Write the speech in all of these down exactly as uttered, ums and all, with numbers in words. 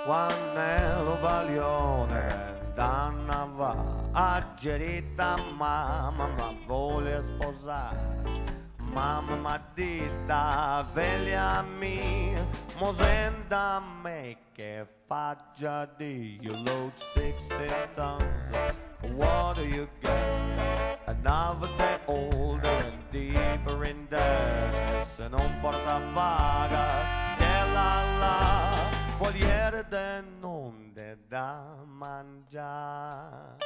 Quando Valione d'annava a Gerita mamma ma vuole sposare. Mamma m'ha dita veglia mia, mo senta me che faccia di you load sixty tons. What do you get? Another day older and deeper in debt. Se non porta paga, che la la, voliere de non de da mangiare.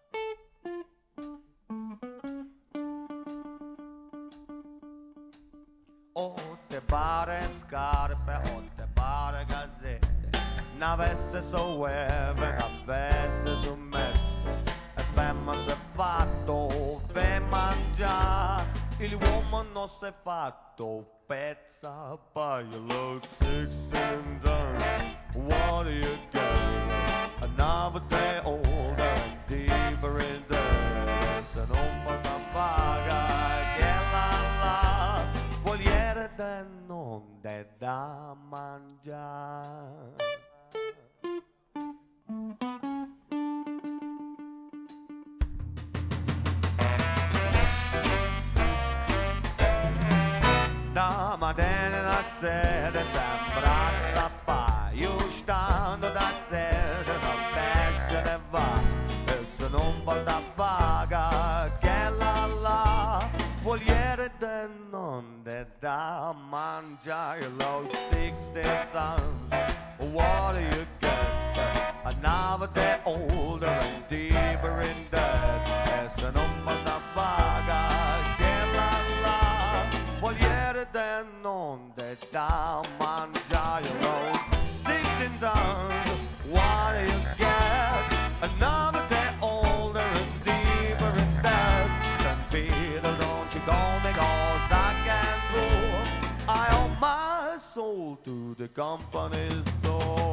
O te pare scarpe, o te pare gazzette, una veste soeve, una veste su messe, e femma s'è fatto per mangiare, il uomo non s'è fatto pezza, poi you look sixteen tons, what do you get? Another day older and deeper in debt, se non porta paga, che la la, voliere de non de da mangiare. Da mattina alla sera sembra zappare, io stando da sera la bestia ne va, e se non porta paga, che la la, voliere de non de da mangiare, low sixty tons, what do you get? Another day older and deeper in debt, e se non porta paga, che la la, voliere de non de da mangiare, low sixteen tons, what do you get? Another day older and deeper in debt, Saint Peter, don't you go because I can go, I owe my soul to the company store.